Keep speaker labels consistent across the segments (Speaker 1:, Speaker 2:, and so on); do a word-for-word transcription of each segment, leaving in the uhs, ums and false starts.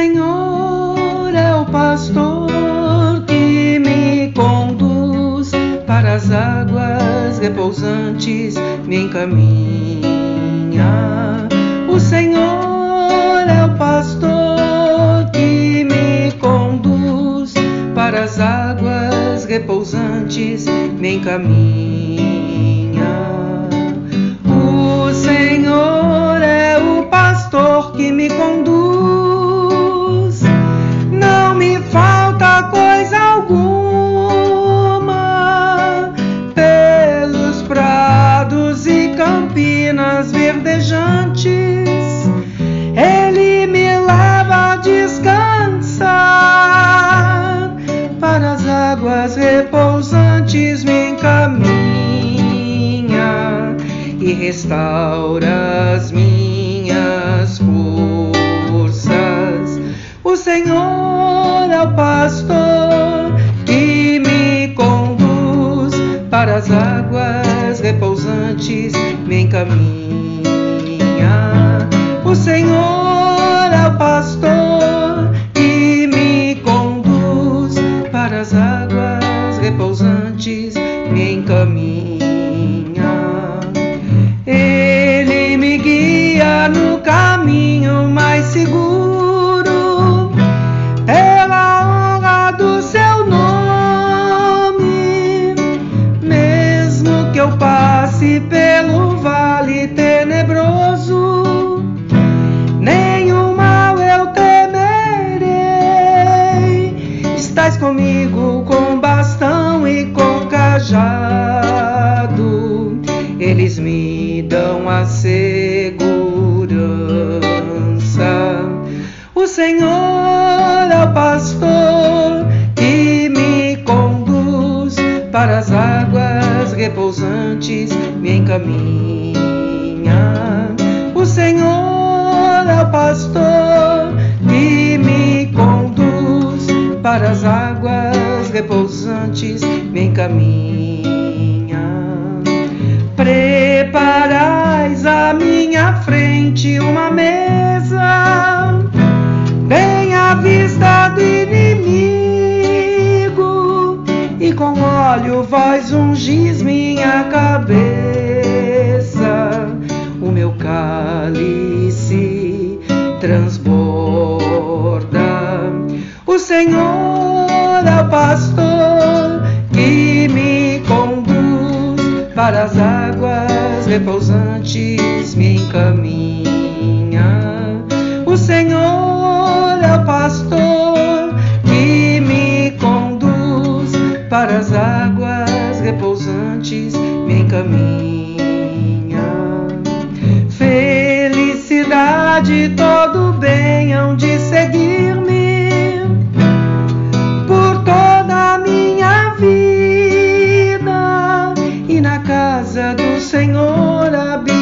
Speaker 1: Senhor é o pastor que me conduz para as águas repousantes, me encaminha. O Senhor é o pastor que me conduz para as águas repousantes, me encaminha. O Senhor é o pastor que me conduz, não me falta coisa alguma, pelos prados e campinas verdejantes, Ele me leva a descansar, para as águas repousantes me encaminha e restaura as minhas forças. O Senhor é o pastor que me conduz para as águas repousantes, me encaminha. O Senhor é o pastor que me conduz para as águas repousantes, me encaminha. Ele me guia no caminho mais seguro, pela honra do seu nome. Mesmo que eu passe pelo vale tenebroso, nenhum mal eu temerei. Estás comigo com bastão e com cajado, eles me dão a segurança. O Senhor é o pastor que me conduz para as águas repousantes, me encaminha. O Senhor é o pastor que me conduz para as águas repousantes, me encaminha. Preparais à minha frente uma mesa, bem à vista do inimigo, e com óleo vós ungis minha cabeça. O meu cálice transborda. O Senhor é o pastor que me conduz para as águas repousantes, me encaminha. O Senhor é o pastor que me conduz para as águas repousantes, me encaminha. Felicidade e todo bem hão de seguir-me por toda a minha vida, e na casa do Senhor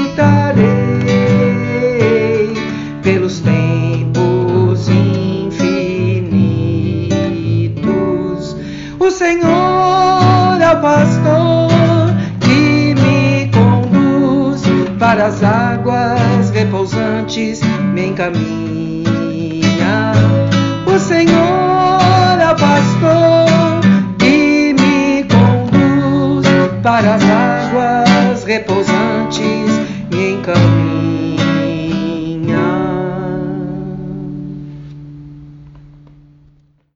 Speaker 1: habitarei pelos tempos infinitos. O Senhor é o pastor que me conduz para as águas repousantes, me encaminha. O Senhor é o pastor que me conduz para as águas repousantes,